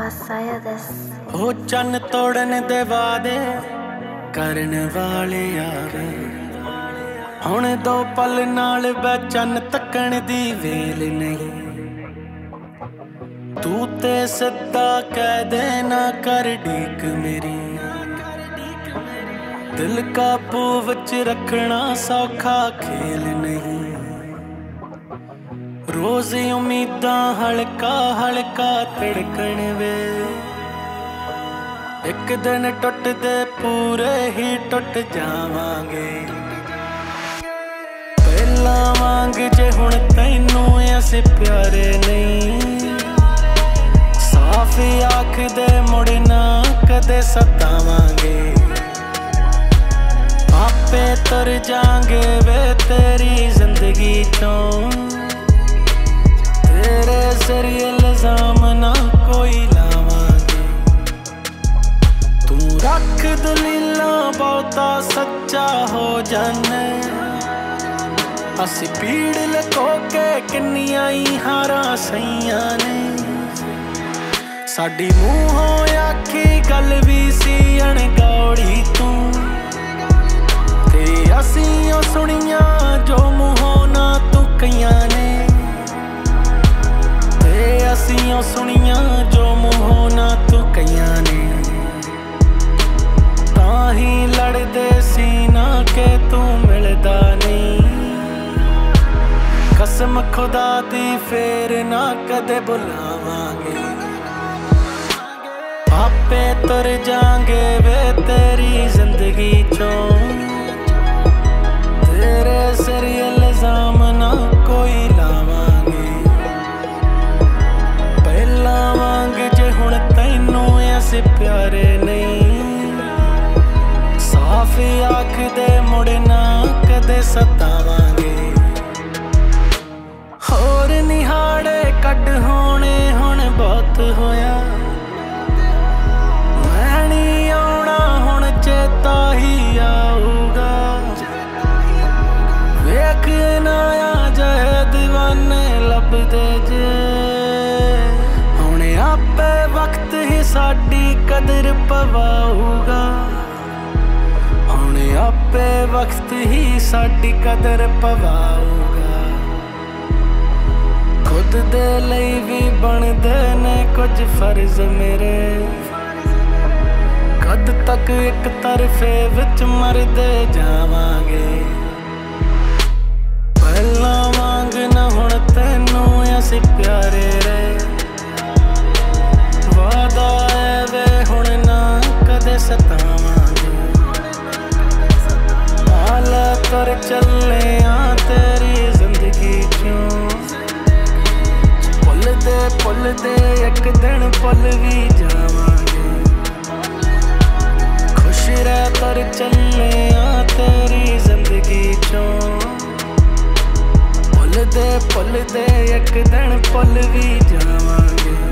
हो चन्न तोड़न दे वादे करन वाले यार हुण दो पल नाल बै चन्न तकण दी वेल नहीं। तू ते सिद्धा कह दे ना कर ढीक मेरी, दिल काबू विच रखना सौखा खेल नहीं। रोज उम्मीदां हल्का हल्का तिड़कण वे, एक दिन टुट दे पूरे ही टुट जावांगे। पहला वांग जे हुण तैनू असी प्यारे नहीं, साफ आख दे मुड़ना कदे सतावांगे। आपे तर जांगे वे तेरी जिंदगी चों, तेरे जरिए इल्जाम ना कोई लावांगे। तू रख दलीला बहुता सच्चा हो जाने, असी पीड़ लको के किन्नियां ही हारां सईयां ने। साडी मूहों आखी गल भी सी अणगौड़ी तू, ते असीं सुनिया जो मूहों ना तू कईयां ने। असीं सुनिया जो मूहों ना तू कईयां ने, तां ही लड़दे सी ना के तू मिलदा नहीं। कसम खुदा दी फेर ना कदे बुलावांगे, आपे तुर जांगे वे तेरी जिंदगी चों। तेरे सिर इल्जाम ना कोई लावांगे, वांग जे हुण तैनू असी प्यारे नहीं। साफ आख दे मुड़ना कदे सतावांगे। होर निहाड़े कड होने हुण बहुत होया, मैं नहीं आउणा हुण चेता ही आऊगा। वेख ना आ जाए दीवाने लभदे जे, आपे वक्त ही साडी कदर पवाऊगा। हुणे आपे वक्त ही साडी कदर पवाऊगा। खुद दे लई भी बनदे ने कुछ फर्ज मेरे, कद तक एक तरफे विच मरदे जावांगे। पहला वांग ना हुण तैनू असी प्यारे रहे, वादा है वे हुण ना कदे सतावांगे। आला कर चले आ तेरी जिंदगी चों, पुल दे एक दिन पुल भी जावांगे। खुश रह कर चले आ तेरी जिंदगी चों, पुल दे एक दिन पुल भी जावांगे।